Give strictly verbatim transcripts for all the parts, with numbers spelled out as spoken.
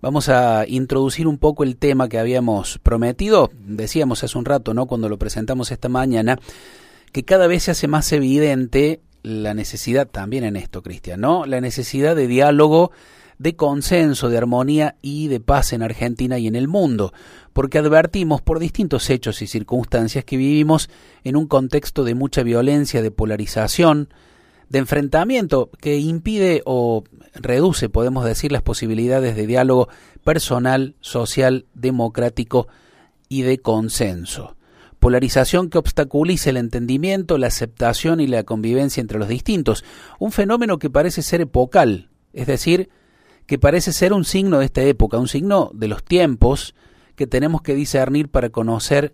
Vamos a introducir un poco el tema que habíamos prometido, decíamos hace un rato, ¿no?, cuando lo presentamos esta mañana, que cada vez se hace más evidente la necesidad, también en esto, Cristian, ¿no?, la necesidad de diálogo, de consenso, de armonía y de paz en Argentina y en el mundo, porque advertimos por distintos hechos y circunstancias que vivimos en un contexto de mucha violencia, de polarización, de enfrentamiento que impide o reduce, podemos decir, las posibilidades de diálogo personal, social, democrático y de consenso. Polarización que obstaculiza el entendimiento, la aceptación y la convivencia entre los distintos, un fenómeno que parece ser epocal, es decir, que parece ser un signo de esta época, un signo de los tiempos que tenemos que discernir para conocer,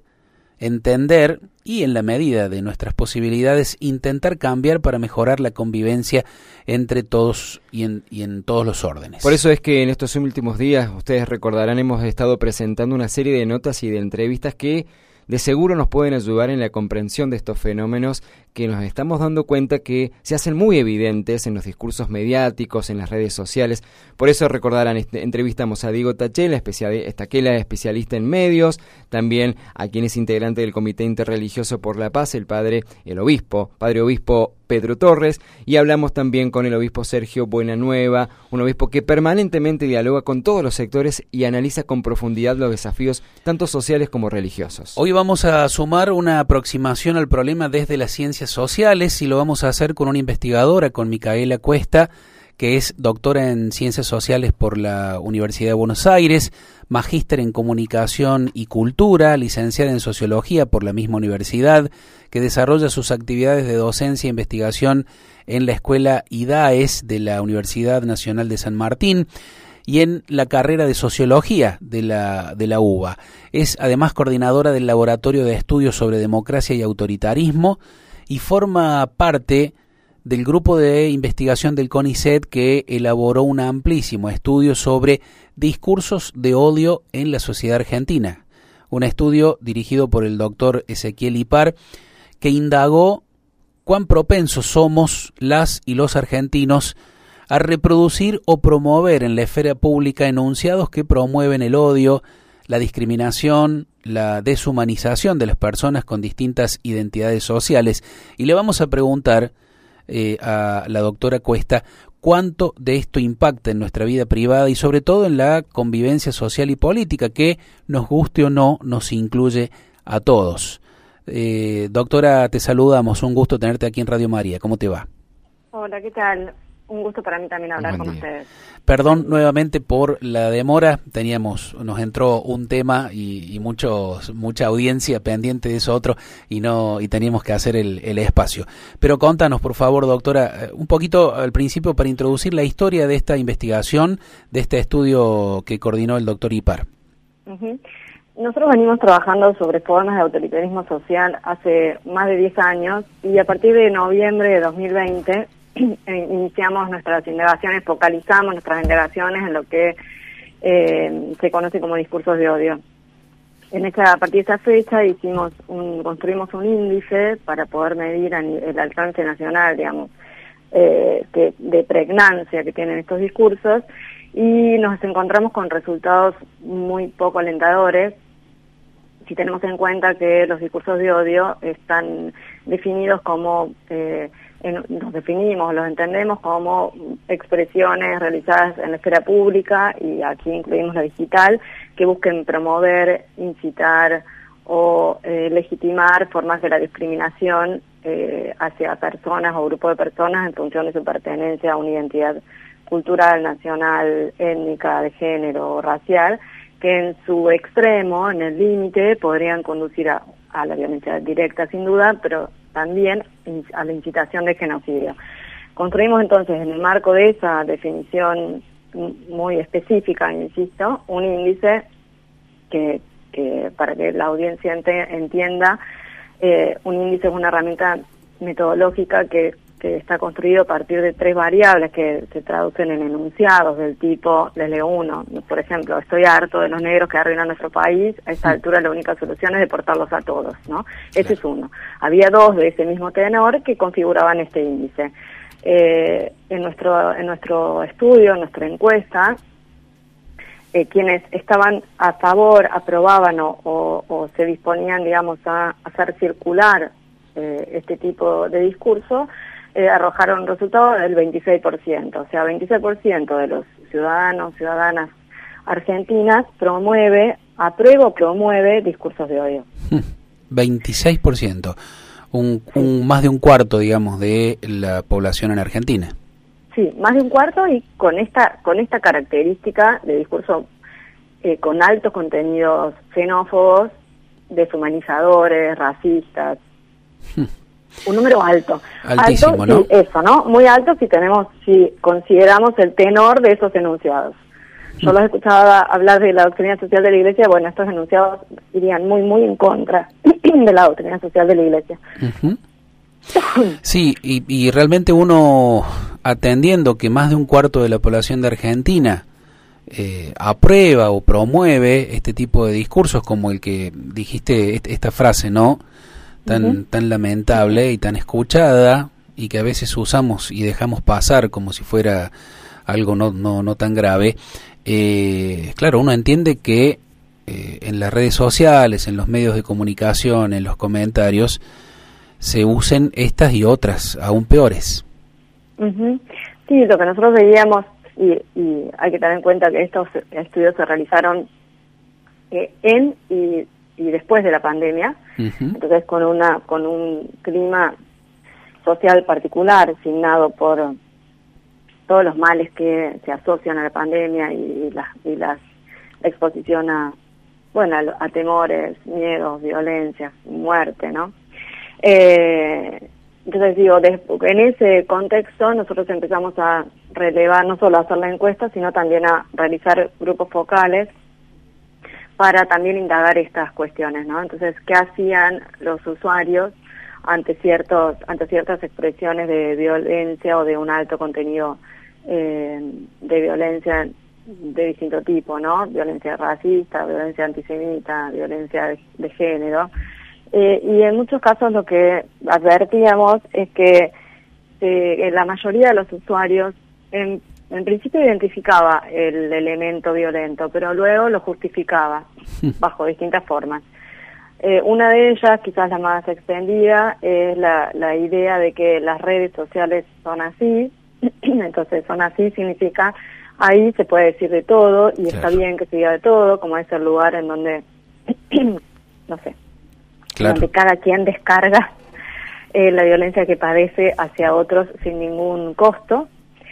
entender y, en la medida de nuestras posibilidades, intentar cambiar para mejorar la convivencia entre todos y en, y en todos los órdenes. Por eso es que en estos últimos días, ustedes recordarán, hemos estado presentando una serie de notas y de entrevistas que de seguro nos pueden ayudar en la comprensión de estos fenómenos que nos estamos dando cuenta que se hacen muy evidentes en los discursos mediáticos, en las redes sociales. Por eso recordarán, este, entrevistamos a Diego Tachela, Estaquela, especialista en medios, también a quien es integrante del Comité Interreligioso por la Paz, el padre, el obispo, padre obispo Pedro Torres, y hablamos también con el obispo Sergio Buenanueva, un obispo que permanentemente dialoga con todos los sectores y analiza con profundidad los desafíos tanto sociales como religiosos. Hoy vamos a sumar una aproximación al problema desde las ciencias sociales y lo vamos a hacer con una investigadora, con Micaela Cuesta, que es doctora en Ciencias Sociales por la Universidad de Buenos Aires, magíster en Comunicación y Cultura, licenciada en Sociología por la misma universidad, que desarrolla sus actividades de docencia e investigación en la Escuela I D A E S de la Universidad Nacional de San Martín y en la carrera de Sociología de la, de la U B A. Es además coordinadora del Laboratorio de Estudios sobre Democracia y Autoritarismo y forma parte del grupo de investigación del CONICET que elaboró un amplísimo estudio sobre discursos de odio en la sociedad argentina. Un estudio dirigido por el doctor Ezequiel Ipar que indagó cuán propensos somos las y los argentinos a reproducir o promover en la esfera pública enunciados que promueven el odio, la discriminación, la deshumanización de las personas con distintas identidades sociales. Y le vamos a preguntar eh, a la doctora Cuesta cuánto de esto impacta en nuestra vida privada y sobre todo en la convivencia social y política que, nos guste o no, nos incluye a todos. Eh, doctora, te saludamos, un gusto tenerte aquí en Radio María. ¿Cómo te va? Hola, ¿qué tal? Un gusto para mí también hablar con ustedes. Perdón nuevamente por la demora, teníamos, nos entró un tema y, y muchos, mucha audiencia pendiente de eso otro y no y teníamos que hacer el, el espacio. Pero contanos, por favor, doctora, un poquito al principio para introducir la historia de esta investigación, de este estudio que coordinó el doctor Ipar. Uh-huh. Nosotros venimos trabajando sobre formas de autoritarismo social hace más de diez años y a partir de noviembre de dos mil veinte iniciamos nuestras indagaciones, focalizamos nuestras indagaciones en lo que eh, se conoce como discursos de odio. En esta, a partir de esa fecha hicimos un, construimos un índice para poder medir el alcance nacional, digamos, eh, que, de pregnancia que tienen estos discursos, y nos encontramos con resultados muy poco alentadores si tenemos en cuenta que los discursos de odio están definidos como eh, En, los definimos, los entendemos como expresiones realizadas en la esfera pública, y aquí incluimos la digital, que busquen promover, incitar o eh, legitimar formas de la discriminación eh, hacia personas o grupos de personas en función de su pertenencia a una identidad cultural, nacional, étnica, de género o racial, que en su extremo, en el límite, podrían conducir a, a la violencia directa, sin duda, pero también a la incitación de genocidio. Construimos entonces, en el marco de esa definición muy específica, insisto, un índice que, que para que la audiencia ente, entienda, eh, un índice es una herramienta metodológica que, que está construido a partir de tres variables que se traducen en enunciados del tipo, les leo uno, por ejemplo, estoy harto de los negros que arruinan nuestro país, a esta altura la única solución es deportarlos a todos, ¿no? Ese es uno. Había dos de ese mismo tenor que configuraban este índice. Eh, en nuestro en nuestro estudio, en nuestra encuesta, eh, quienes estaban a favor, aprobaban o, o, o se disponían, digamos, a hacer circular eh, este tipo de discurso, eh, arrojaron un resultado del veintiséis por ciento. O sea, veintiséis por ciento de los ciudadanos, ciudadanas argentinas promueve, aprueba o promueve discursos de odio. veintiséis por ciento. Un, un, más de un cuarto, digamos, de la población en Argentina. Sí, más de un cuarto, y con esta con esta característica de discurso eh, con altos contenidos xenófobos, deshumanizadores, racistas. Un número alto. Altísimo, alto, ¿no? Sí, eso, ¿no? Muy alto si tenemos, si consideramos el tenor de esos enunciados. Yo los escuchaba hablar de la doctrina social de la Iglesia. Bueno, estos enunciados irían muy, muy en contra de la doctrina social de la Iglesia. Uh-huh. Sí, y, y realmente uno, atendiendo que más de un cuarto de la población de Argentina eh, aprueba o promueve este tipo de discursos, como el que dijiste, est- esta frase, ¿no? Tan, uh-huh. tan lamentable y tan escuchada, y que a veces usamos y dejamos pasar como si fuera algo no, no, no tan grave. Eh, claro, uno entiende que eh, en las redes sociales, en los medios de comunicación, en los comentarios, se usen estas y otras aún peores. Uh-huh. Sí, lo que nosotros veíamos, y, y hay que tener en cuenta que estos estudios se realizaron eh, en y, y después de la pandemia, uh-huh. entonces con una con un clima social particular, signado por todos los males que se asocian a la pandemia y la, y las, la exposición a, bueno, a, a temores, miedos, violencia, muerte, ¿no? Eh, entonces digo, de, en ese contexto nosotros empezamos a relevar, no solo a hacer la encuesta, sino también a realizar grupos focales para también indagar estas cuestiones, ¿no? Entonces, ¿qué hacían los usuarios ante ciertos ante ciertas expresiones de violencia o de un alto contenido eh, de violencia de distinto tipo, ¿no? Violencia racista, violencia antisemita, violencia de, de género. Eh, y en muchos casos lo que advertíamos es que eh, la mayoría de los usuarios en, en principio identificaba el elemento violento, pero luego lo justificaba bajo distintas formas. Eh, una de ellas, quizás la más extendida, es la, la idea de que las redes sociales son así. Entonces, son así significa ahí se puede decir de todo y claro. Está bien que se diga de todo, como es el lugar en donde, no sé, claro. donde cada quien descarga eh, la violencia que padece hacia otros sin ningún costo.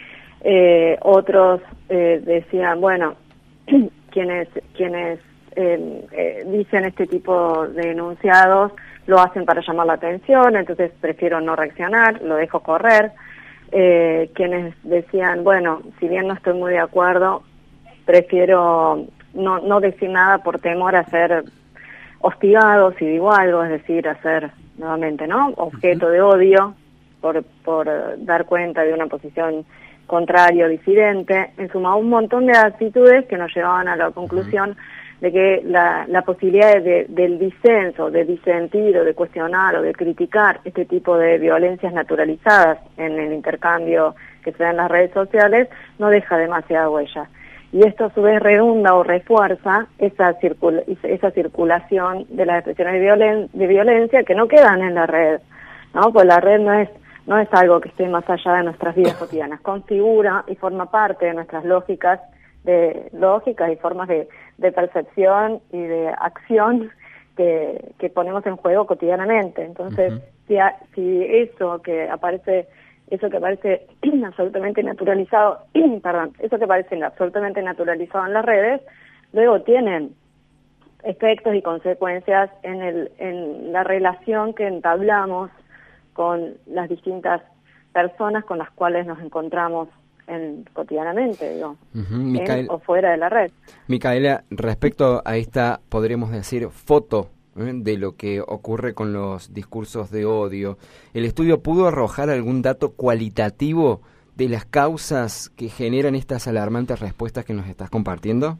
Eh, otros eh, decían, bueno, quienes quienes eh, eh, dicen este tipo de enunciados lo hacen para llamar la atención, entonces prefiero no reaccionar, lo dejo correr. Eh, quienes decían, bueno, si bien no estoy muy de acuerdo, prefiero no, no decir nada por temor a ser hostigado si digo algo, es decir, a ser nuevamente, ¿no? Objeto de odio por, por dar cuenta de una posición contraria o disidente. En suma, un montón de actitudes que nos llevaban a la conclusión de que la, la posibilidad de, de, del disenso, de disentir o de cuestionar o de criticar este tipo de violencias naturalizadas en el intercambio que se da en las redes sociales no deja demasiada huella. Y esto a su vez redunda o refuerza esa, circula, esa circulación de las expresiones de, violen, de violencia que no quedan en la red, ¿no? Pues la red no es no es algo que esté más allá de nuestras vidas cotidianas, configura y forma parte de nuestras lógicas de lógicas y formas de, de percepción y de acción que, que ponemos en juego cotidianamente. Entonces, uh-huh. si, a, si eso que aparece, eso que aparece absolutamente naturalizado, perdón, eso que aparece absolutamente naturalizado en las redes, luego tienen efectos y consecuencias en el, en la relación que entablamos con las distintas personas con las cuales nos encontramos En, cotidianamente, digo, uh-huh. Micael, en o fuera de la red. Micaela, respecto a esta, podríamos decir, foto ¿eh? de lo que ocurre con los discursos de odio, ¿el estudio pudo arrojar algún dato cualitativo de las causas que generan estas alarmantes respuestas que nos estás compartiendo?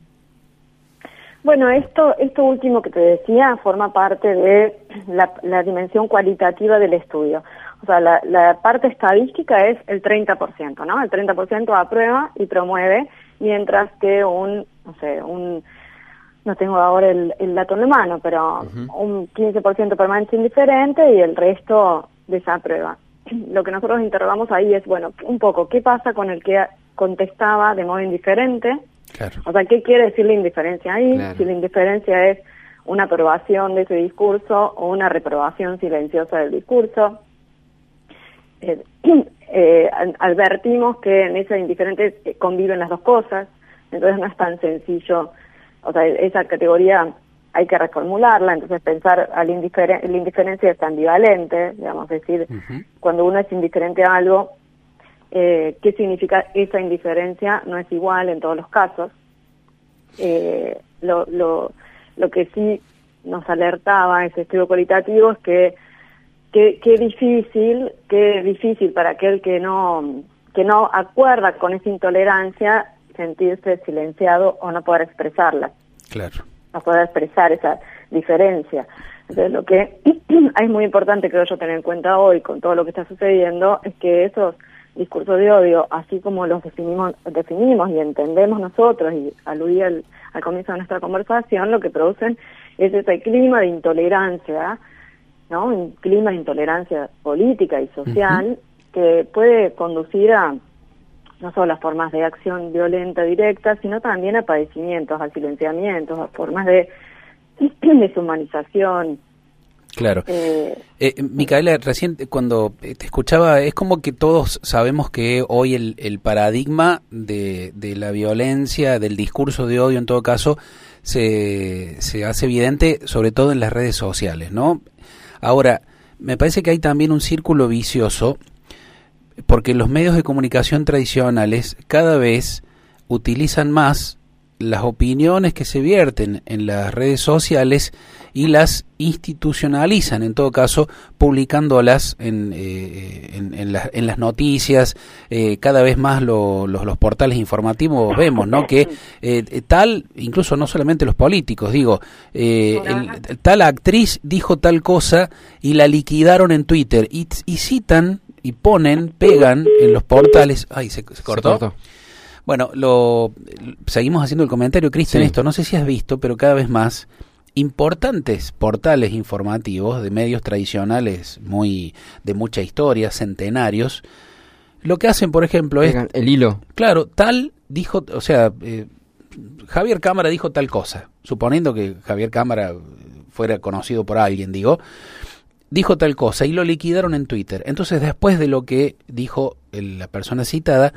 Bueno, esto esto último que te decía forma parte de la, la dimensión cualitativa del estudio. O sea, la, la parte estadística es el treinta por ciento, ¿no? El treinta por ciento aprueba y promueve mientras que un, no sé, un, no tengo ahora el, el dato en la mano, pero uh-huh. un quince por ciento permanece indiferente y el resto desaprueba. Lo que nosotros interrogamos ahí es, bueno, un poco, ¿qué pasa con el que contestaba de modo indiferente? Claro. O sea, ¿qué quiere decir la indiferencia ahí? Claro. Si la indiferencia es una aprobación de ese discurso o una reprobación silenciosa del discurso. Eh, eh, advertimos que en esa indiferente conviven las dos cosas, entonces no es tan sencillo, o sea, esa categoría hay que reformularla, entonces pensar a la, indiferen- la indiferencia es ambivalente, digamos, es decir, uh-huh. cuando uno es indiferente a algo, eh, ¿qué significa esa indiferencia? No es igual en todos los casos. Eh, lo, lo, lo que sí nos alertaba ese estudio cualitativo es que qué que difícil, qué difícil para aquel que no, que no acuerda con esa intolerancia sentirse silenciado o no poder expresarla. Claro. No poder expresar esa diferencia. Entonces, lo que es muy importante, creo yo, tener en cuenta hoy con todo lo que está sucediendo es que esos discursos de odio, así como los definimos, definimos y entendemos nosotros, y aludí al, al comienzo de nuestra conversación, lo que producen es ese clima de intolerancia, ¿no? Un clima de intolerancia política y social uh-huh. que puede conducir a no solo a formas de acción violenta directa, sino también a padecimientos, a silenciamientos, a formas de deshumanización. Claro. Eh, eh, Micaela, recién cuando te escuchaba, es como que todos sabemos que hoy el, el paradigma de, de la violencia, del discurso de odio en todo caso, se, se hace evidente sobre todo en las redes sociales, ¿no? Ahora, me parece que hay también un círculo vicioso porque los medios de comunicación tradicionales cada vez utilizan más las opiniones que se vierten en las redes sociales y las institucionalizan, en todo caso, publicándolas en, eh, en, en, la, en las noticias. Eh, cada vez más lo, los, los portales informativos vemos, ¿no? Que eh, tal, incluso no solamente los políticos, digo, eh, el, tal actriz dijo tal cosa y la liquidaron en Twitter y, y citan y ponen, pegan en los portales. Ay, ¿se, se cortó? Se cortó. Bueno, lo seguimos haciendo el comentario, Cristian, sí. Esto no sé si has visto, pero cada vez más importantes portales informativos de medios tradicionales muy de mucha historia, centenarios, lo que hacen, por ejemplo, es... El hilo. Claro, tal dijo, o sea, eh, Javier Cámara dijo tal cosa, suponiendo que Javier Cámara fuera conocido por alguien, digo, dijo tal cosa y lo liquidaron en Twitter. Entonces, después de lo que dijo el, la persona citada,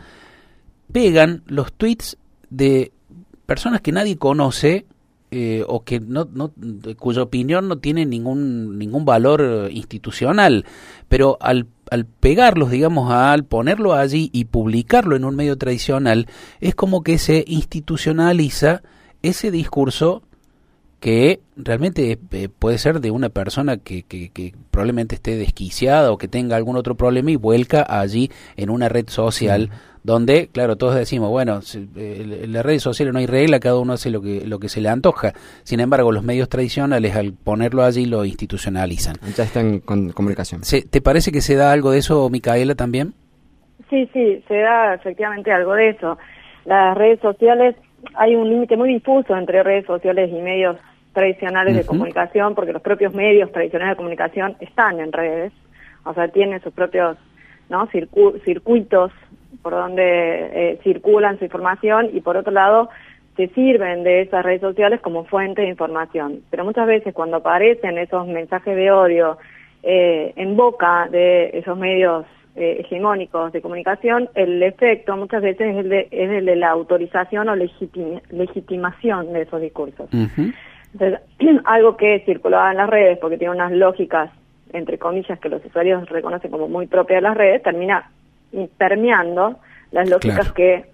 pegan los tweets de personas que nadie conoce eh, o que no, no cuya opinión no tiene ningún ningún valor institucional, pero al al pegarlos, digamos, al ponerlo allí y publicarlo en un medio tradicional, es como que se institucionaliza ese discurso que realmente eh, puede ser de una persona que, que, que probablemente esté desquiciada o que tenga algún otro problema y vuelca allí en una red social uh-huh. donde, claro, todos decimos, bueno, en las redes sociales no hay regla, cada uno hace lo que lo que se le antoja. Sin embargo, los medios tradicionales, al ponerlo allí, lo institucionalizan. Ya están con comunicación. ¿Se, ¿Te parece que se da algo de eso, Micaela, también? Sí, sí, se da efectivamente algo de eso. Las redes sociales, hay un límite muy difuso entre redes sociales y medios tradicionales uh-huh. de comunicación, porque los propios medios tradicionales de comunicación están en redes, o sea, tienen sus propios no Circu- circuitos por donde eh, circulan su información y por otro lado se sirven de esas redes sociales como fuente de información. Pero muchas veces cuando aparecen esos mensajes de odio eh, en boca de esos medios eh, hegemónicos de comunicación, el efecto muchas veces es el de, es el de la autorización o legitima, legitimación de esos discursos. Uh-huh. Entonces, algo que circulaba en las redes, porque tiene unas lógicas, entre comillas, que los usuarios reconocen como muy propias de las redes, termina permeando las lógicas claro. que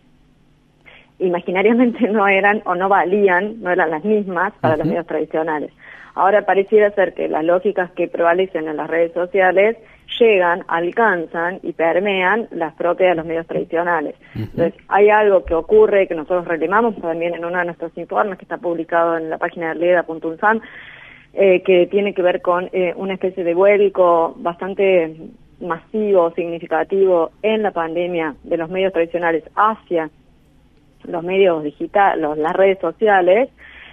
imaginariamente no eran o no valían, no eran las mismas para uh-huh. los medios tradicionales. Ahora pareciera ser que las lógicas que prevalecen en las redes sociales llegan, alcanzan y permean las propias de los medios tradicionales. Uh-huh. Entonces, hay algo que ocurre, que nosotros relemamos también en uno de nuestros informes, que está publicado en la página de leda punto unsan, eh, que tiene que ver con eh, una especie de vuelco bastante masivo, significativo en la pandemia de los medios tradicionales hacia los medios digitales, las redes sociales,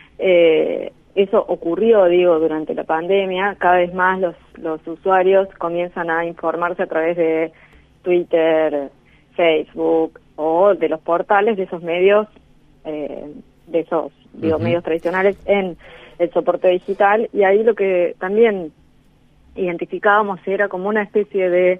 eh, eso ocurrió, digo, durante la pandemia. Cada vez más los, los usuarios comienzan a informarse a través de Twitter, Facebook o de los portales de esos medios, eh, de esos, digo, uh-huh. medios tradicionales en el soporte digital, y ahí lo que también identificábamos era como una especie de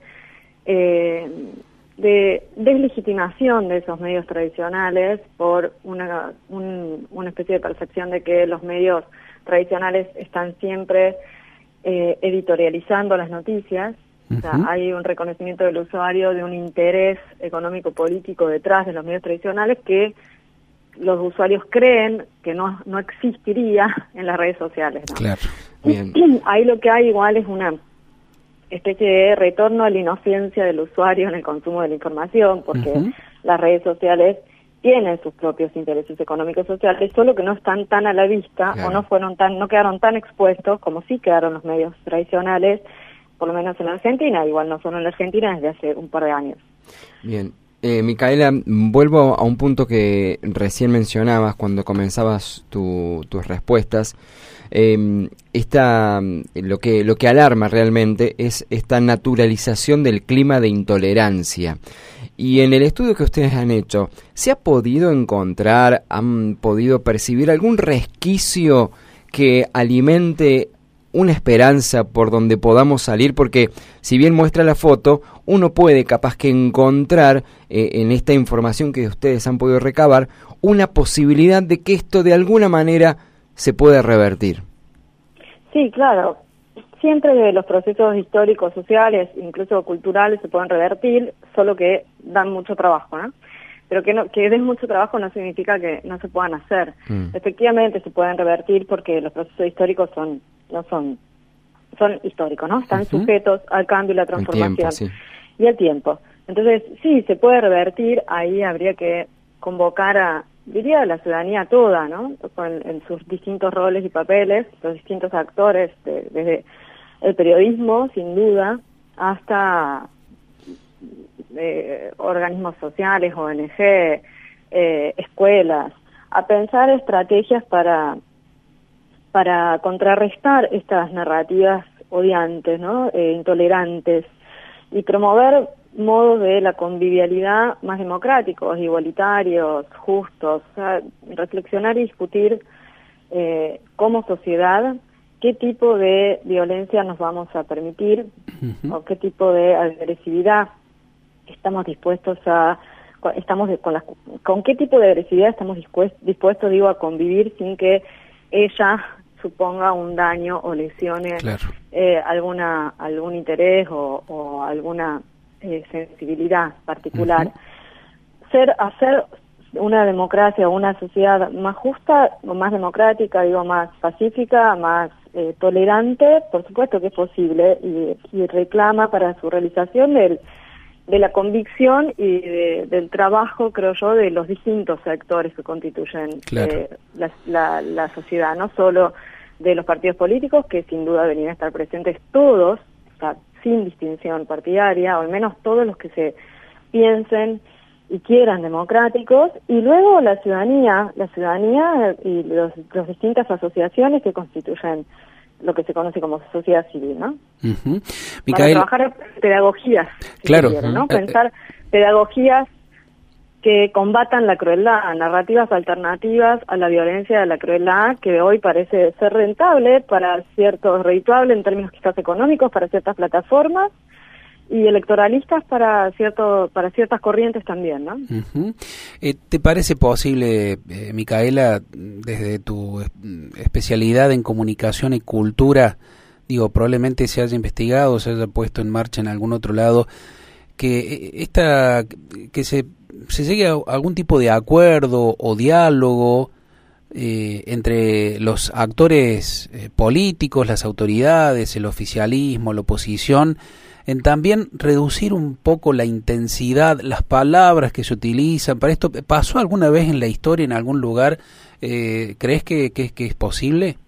eh, de deslegitimación de esos medios tradicionales por una, un, una especie de percepción de que los medios tradicionales están siempre eh, editorializando las noticias. Uh-huh. O sea, hay un reconocimiento del usuario de un interés económico-político detrás de los medios tradicionales que los usuarios creen que no, no existiría en las redes sociales, ¿no? Claro. Bien. Ahí lo que hay igual es una especie de retorno a la inocencia del usuario en el consumo de la información, porque uh-huh. las redes sociales tienen sus propios intereses económicos sociales, solo que no están tan a la vista, claro. o no fueron tan, no quedaron tan expuestos como sí quedaron los medios tradicionales, por lo menos en la Argentina, igual no solo en la Argentina, desde hace un par de años. Bien. Eh, Micaela, vuelvo a un punto que recién mencionabas cuando comenzabas tu, tus respuestas. Eh, esta, lo que lo que alarma realmente es esta naturalización del clima de intolerancia. Y en el estudio que ustedes han hecho, ¿se ha podido encontrar, han podido percibir algún resquicio que alimente una esperanza por donde podamos salir? Porque si bien muestra la foto, uno puede capaz que encontrar eh, en esta información que ustedes han podido recabar una posibilidad de que esto de alguna manera se pueda revertir. Sí, claro. Siempre los procesos históricos, sociales, incluso culturales se pueden revertir, solo que dan mucho trabajo, ¿no? Pero que, no, que den mucho trabajo no significa que no se puedan hacer. Mm. Efectivamente se pueden revertir porque los procesos históricos son no son son históricos, ¿no? Están uh-huh. sujetos al cambio y la transformación. El tiempo, sí. Y el tiempo. Entonces, sí, se puede revertir, ahí habría que convocar a, diría, a la ciudadanía toda, ¿no? En, en sus distintos roles y papeles, los distintos actores, de, desde el periodismo, sin duda, hasta eh, organismos sociales, O N G, eh, escuelas, a pensar estrategias para para contrarrestar estas narrativas odiantes, ¿no? Eh, intolerantes, y promover modos de la convivialidad más democráticos, igualitarios, justos, o sea, reflexionar y discutir eh, como sociedad qué tipo de violencia nos vamos a permitir, uh-huh. o qué tipo de agresividad estamos dispuestos a, estamos con las, con qué tipo de agresividad estamos dispuestos, dispuestos digo, a convivir sin que ella suponga un daño o lesione claro. eh, alguna algún interés o, o alguna eh, sensibilidad particular. Uh-huh. Ser hacer una democracia o una sociedad más justa o más democrática, digo, más pacífica, más eh, tolerante, por supuesto que es posible, y, y reclama para su realización del de la convicción y de, del trabajo, creo yo, de los distintos sectores que constituyen claro. eh, la, la, la sociedad, no solo de los partidos políticos, que sin duda deberían estar presentes todos, o sea, sin distinción partidaria, o al menos todos los que se piensen y quieran democráticos, y luego la ciudadanía, la ciudadanía y los, las distintas asociaciones que constituyen lo que se conoce como sociedad civil, ¿no? Uh-huh. Para trabajar en pedagogías, si claro. quiere, ¿no? Uh-huh. Pensar pedagogías que combatan la crueldad, narrativas alternativas a la violencia de la crueldad, que hoy parece ser rentable para ciertos, redituable en términos quizás económicos para ciertas plataformas, y electoralistas para cierto para ciertas corrientes también, ¿no? Uh-huh. Eh, ¿Te parece posible, eh, Micaela, desde tu especialidad en comunicación y cultura, digo, probablemente se haya investigado, se haya puesto en marcha en algún otro lado, que esta que se se llegue a algún tipo de acuerdo o diálogo eh, entre los actores eh, políticos, las autoridades, el oficialismo, la oposición, en también reducir un poco la intensidad, las palabras que se utilizan para esto? ¿Pasó alguna vez en la historia, en algún lugar? Eh, ¿Crees que, que, que es posible?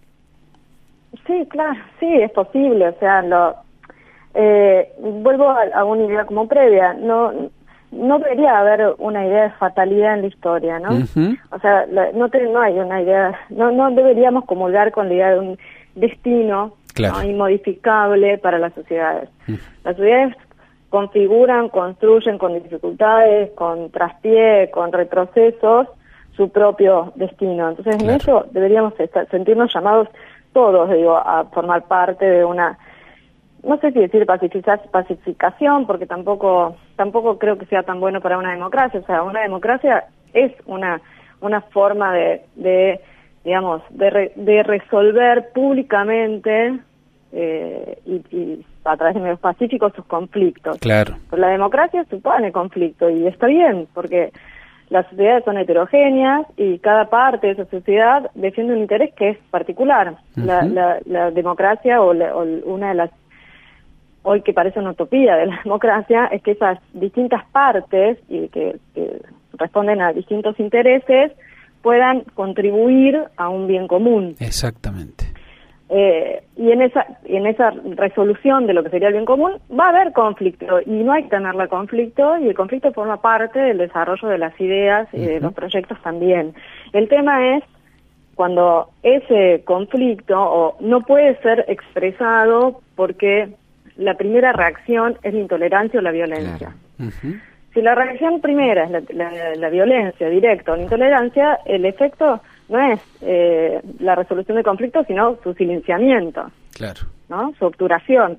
Sí, claro, sí, es posible. O sea, lo, eh, vuelvo a, a una idea como previa. No, no debería haber una idea de fatalidad en la historia, ¿no? Uh-huh. O sea, la, no, te, no hay una idea, no, no deberíamos comulgar con la idea de un destino, claro, ¿no?, inmodificable para las sociedades. Uh-huh. Las sociedades configuran, construyen con dificultades, con traspié, con retrocesos, su propio destino. Entonces, claro, en eso deberíamos estar, sentirnos llamados todos, digo, a formar parte de una, no sé si decir pacificar, pacificación, porque tampoco tampoco creo que sea tan bueno para una democracia. O sea, una democracia es una una forma de, de digamos, de, re, de resolver públicamente eh, y, y a través de medios pacíficos sus conflictos. Claro. Pero la democracia supone conflicto y está bien, porque las sociedades son heterogéneas y cada parte de esa sociedad defiende un interés que es particular. Uh-huh. La, la, la democracia o, la, o una de las, hoy que parece una utopía de la democracia, es que esas distintas partes y que, que responden a distintos intereses puedan contribuir a un bien común. Exactamente. Eh, y en esa y en esa resolución de lo que sería el bien común va a haber conflicto y no hay que tenerle conflicto, y el conflicto forma parte del desarrollo de las ideas y uh-huh. de los proyectos también. El tema es cuando ese conflicto o no puede ser expresado porque la primera reacción es la intolerancia o la violencia. Claro. Uh-huh. Si la reacción primera es la, la, la violencia directa o la intolerancia, el efecto no es eh, la resolución del conflicto, sino su silenciamiento, claro, ¿no? Su obturación.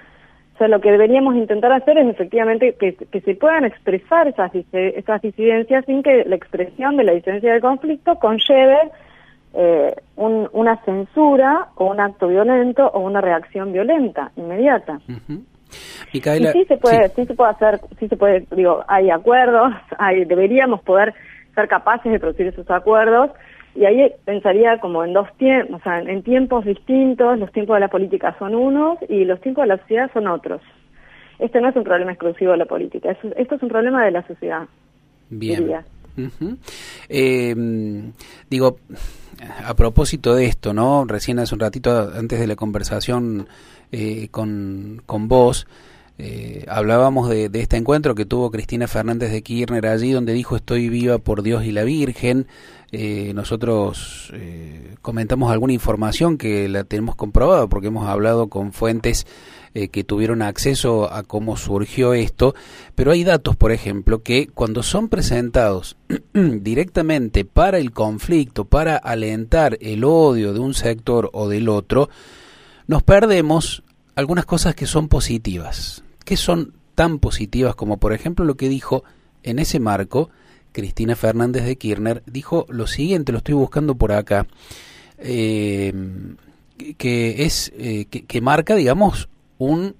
O sea, lo que deberíamos intentar hacer es efectivamente que, que se puedan expresar esas, esas disidencias sin que la expresión de la disidencia del conflicto conlleve eh, un, una censura o un acto violento o una reacción violenta inmediata. Uh-huh. Micaela, y sí se puede, sí. sí se puede hacer, sí se puede, digo, hay acuerdos, hay, deberíamos poder ser capaces de producir esos acuerdos. Y ahí pensaría como en dos tiempos, o sea, en tiempos distintos. Los tiempos de la política son unos y los tiempos de la sociedad son otros. Este no es un problema exclusivo de la política, es, esto es un problema de la sociedad. Bien. Diría. Uh-huh. Eh, digo, a propósito de esto, ¿no? Recién hace un ratito, antes de la conversación eh, con, con vos, Eh, hablábamos de, de este encuentro que tuvo Cristina Fernández de Kirchner allí, donde dijo estoy viva por Dios y la Virgen. Eh, nosotros eh, comentamos alguna información que la tenemos comprobada porque hemos hablado con fuentes eh, que tuvieron acceso a cómo surgió esto, pero hay datos, por ejemplo, que cuando son presentados directamente para el conflicto, para alentar el odio de un sector o del otro, nos perdemos algunas cosas que son positivas, que son tan positivas como, por ejemplo, lo que dijo en ese marco Cristina Fernández de Kirchner. Dijo lo siguiente, lo estoy buscando por acá, eh, que es eh, que, que marca, digamos, un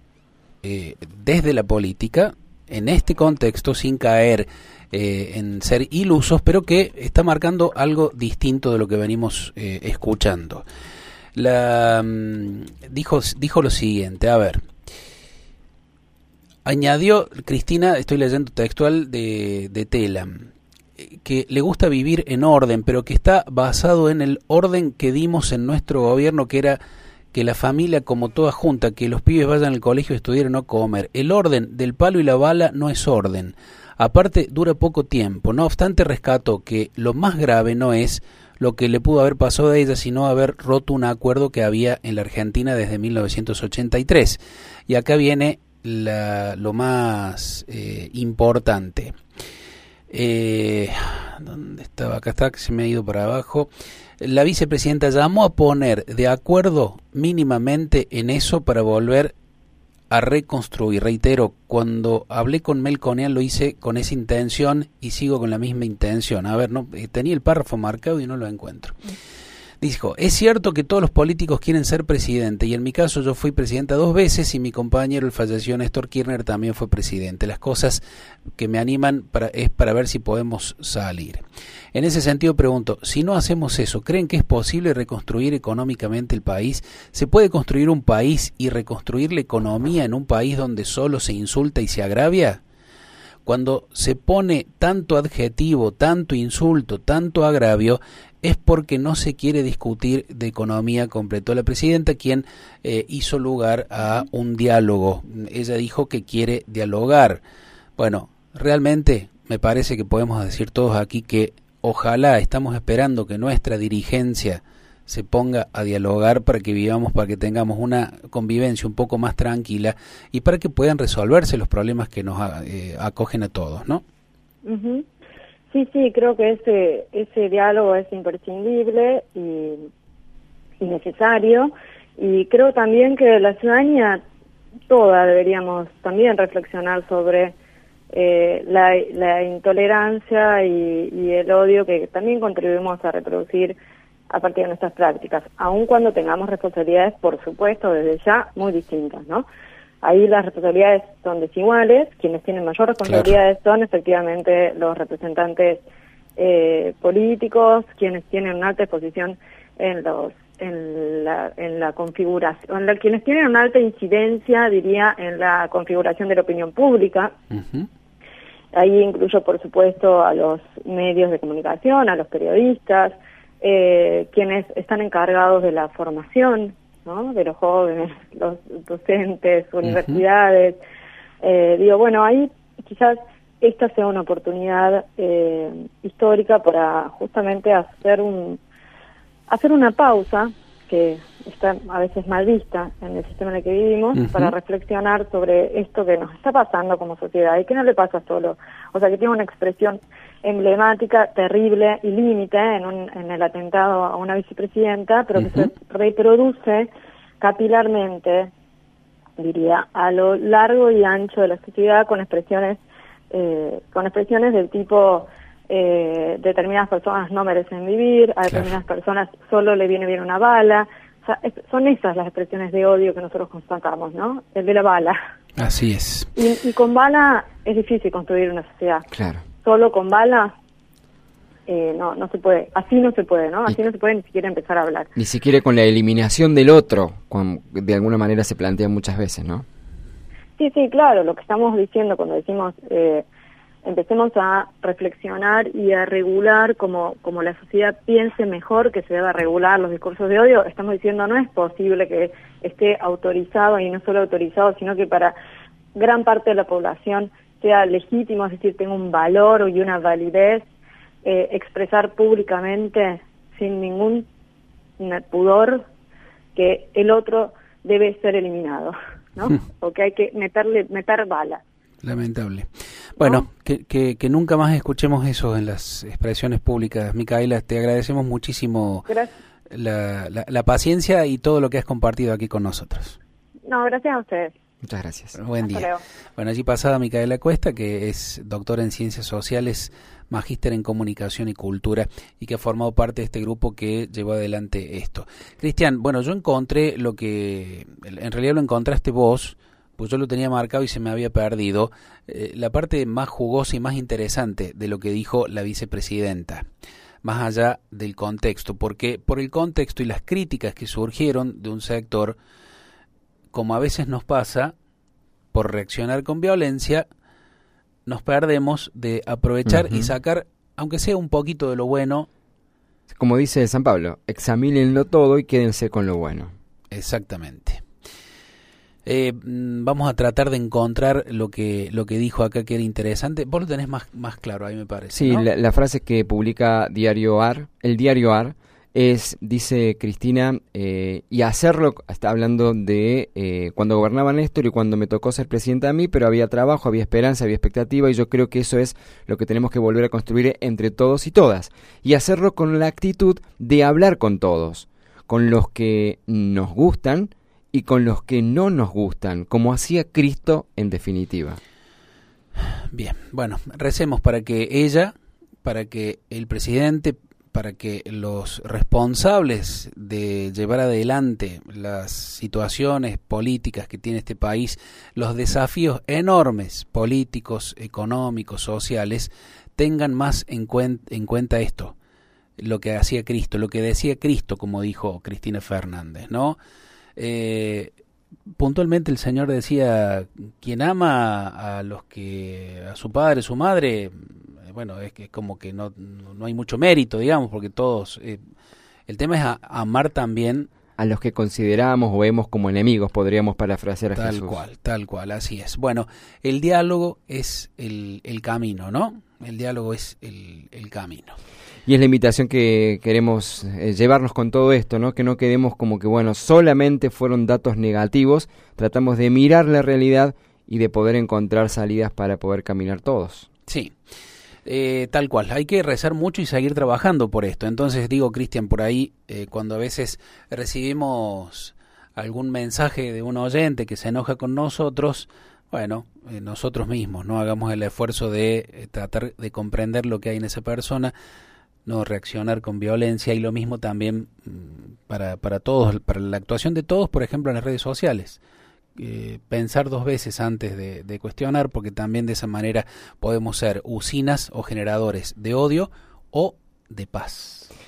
eh, desde la política, en este contexto, sin caer eh, en ser ilusos, pero que está marcando algo distinto de lo que venimos eh, escuchando. La, dijo, dijo lo siguiente, a ver, añadió Cristina, estoy leyendo textual de, de Telam, que le gusta vivir en orden, pero que está basado en el orden que dimos en nuestro gobierno, que era que la familia como toda junta, que los pibes vayan al colegio a estudiar y no comer. El orden del palo y la bala no es orden. Aparte, dura poco tiempo. No obstante, rescató que lo más grave no es lo que le pudo haber pasado a ella, sino haber roto un acuerdo que había en la Argentina desde mil novecientos ochenta y tres. Y acá viene la, lo más eh, importante. Eh, ¿Dónde estaba? Acá está, que se me ha ido para abajo. La vicepresidenta llamó a poner de acuerdo mínimamente en eso para volver a reconstruir. Reitero, cuando hablé con Melconian lo hice con esa intención y sigo con la misma intención. A ver, no tenía el párrafo marcado y no lo encuentro. Dijo, es cierto que todos los políticos quieren ser presidente, y en mi caso yo fui presidenta dos veces y mi compañero, el fallecido Néstor Kirchner, también fue presidente. Las cosas que me animan para, es para ver si podemos salir. En ese sentido pregunto, si no hacemos eso, ¿creen que es posible reconstruir económicamente el país? ¿Se puede construir un país y reconstruir la economía en un país donde solo se insulta y se agravia? Cuando se pone tanto adjetivo, tanto insulto, tanto agravio, es porque no se quiere discutir de economía, completó la presidenta, quien eh, hizo lugar a un diálogo. Ella dijo que quiere dialogar. Bueno, realmente me parece que podemos decir todos aquí que ojalá estamos esperando que nuestra dirigencia se ponga a dialogar para que vivamos, para que tengamos una convivencia un poco más tranquila y para que puedan resolverse los problemas que nos eh, acogen a todos, ¿no? Uh-huh. Sí, sí, creo que ese ese diálogo es imprescindible y, y necesario, y creo también que la ciudadanía toda deberíamos también reflexionar sobre eh, la, la intolerancia y, y el odio que también contribuimos a reproducir a partir de nuestras prácticas, aun cuando tengamos responsabilidades, por supuesto, desde ya muy distintas, ¿no? Ahí las responsabilidades son desiguales, quienes tienen mayor responsabilidades claro. son efectivamente los representantes eh, políticos, quienes tienen una alta exposición en los en la en la configuración, en la, quienes tienen una alta incidencia, diría, en la configuración de la opinión pública. Uh-huh. Ahí incluyo, por supuesto, a los medios de comunicación, a los periodistas, Eh, quienes están encargados de la formación, ¿no? De los jóvenes, los docentes, universidades. Uh-huh. Eh, digo, bueno, ahí quizás esta sea una oportunidad eh, histórica para justamente hacer un hacer una pausa que está a veces mal vista en el sistema en el que vivimos, uh-huh. para reflexionar sobre esto que nos está pasando como sociedad y que no le pasa solo, o sea, que tiene una expresión emblemática, terrible y límite en, un, en el atentado a una vicepresidenta, pero uh-huh. que se reproduce capilarmente, diría, a lo largo y ancho de la sociedad con expresiones eh, con expresiones del tipo eh, determinadas personas no merecen vivir, a determinadas claro. personas solo le viene bien una bala. O sea, es, son esas las expresiones de odio que nosotros constatamos, ¿no? El de la bala. Así es. Y, y con bala es difícil construir una sociedad. Claro. Solo con bala eh, no no se puede, así no se puede, ¿no? Así y, no se puede ni siquiera empezar a hablar. Ni siquiera con la eliminación del otro, con, de alguna manera se plantea muchas veces, ¿no? Sí, sí, claro, lo que estamos diciendo cuando decimos eh, empecemos a reflexionar y a regular como, como la sociedad piense mejor que se deba regular los discursos de odio, estamos diciendo no es posible que esté autorizado, y no solo autorizado, sino que para gran parte de la población sea legítimo, es decir, tenga un valor y una validez, eh, expresar públicamente sin ningún pudor que el otro debe ser eliminado, ¿no? O que hay que meterle meter bala. Lamentable. Bueno, ¿no? que, que, que nunca más escuchemos eso en las expresiones públicas. Micaela, te agradecemos muchísimo la, la, la paciencia y todo lo que has compartido aquí con nosotros. No, gracias a ustedes. Muchas gracias. Buen Hasta día. luego. Bueno, allí pasada Micaela Cuesta, que es doctora en Ciencias Sociales, magíster en Comunicación y Cultura, y que ha formado parte de este grupo que llevó adelante esto. Cristian, bueno, yo encontré lo que, en realidad lo encontraste vos, pues yo lo tenía marcado y se me había perdido, eh, la parte más jugosa y más interesante de lo que dijo la vicepresidenta, más allá del contexto, porque por el contexto y las críticas que surgieron de un sector, como a veces nos pasa, por reaccionar con violencia, nos perdemos de aprovechar uh-huh. y sacar, aunque sea un poquito de lo bueno. Como dice San Pablo, examínenlo todo y quédense con lo bueno. Exactamente. Eh, vamos a tratar de encontrar lo que lo que dijo acá que era interesante. Vos lo tenés más, más claro ahí, me parece. Sí, ¿no? la, la frase que publica Diario AR, el Diario AR, es, dice Cristina, eh, y hacerlo, está hablando de eh, cuando gobernaba Néstor y cuando me tocó ser presidenta a mí, pero había trabajo, había esperanza, había expectativa, y yo creo que eso es lo que tenemos que volver a construir entre todos y todas. Y hacerlo con la actitud de hablar con todos, con los que nos gustan y con los que no nos gustan, como hacía Cristo en definitiva. Bien, bueno, recemos para que ella, para que el presidente, para que los responsables de llevar adelante las situaciones políticas que tiene este país, los desafíos enormes políticos, económicos, sociales, tengan más en, cuen- en cuenta esto, lo que hacía Cristo, lo que decía Cristo, como dijo Cristina Fernández, ¿no? Eh, puntualmente el Señor decía, quien ama a los que, a su padre, su madre, bueno, es que es como que no, no hay mucho mérito, digamos, porque todos, eh, el tema es a, amar también a los que consideramos o vemos como enemigos, podríamos parafrasear a Tal Jesús. cual, tal cual, así es. Bueno, el diálogo es el, el camino, ¿no? El diálogo es el, el camino. Y es la invitación que queremos eh, llevarnos con todo esto, ¿no? Que no quedemos como que, bueno, solamente fueron datos negativos, tratamos de mirar la realidad y de poder encontrar salidas para poder caminar todos. Sí. Eh, tal cual, hay que rezar mucho y seguir trabajando por esto. Entonces digo, Cristian, por ahí eh, cuando a veces recibimos algún mensaje de un oyente que se enoja con nosotros, bueno, eh, nosotros mismos no hagamos el esfuerzo de eh, tratar de comprender lo que hay en esa persona, no reaccionar con violencia, y lo mismo también mmm, para, para todos, para la actuación de todos, por ejemplo en las redes sociales. Eh, pensar dos veces antes de, de cuestionar, porque también de esa manera podemos ser usinas o generadores de odio o de paz.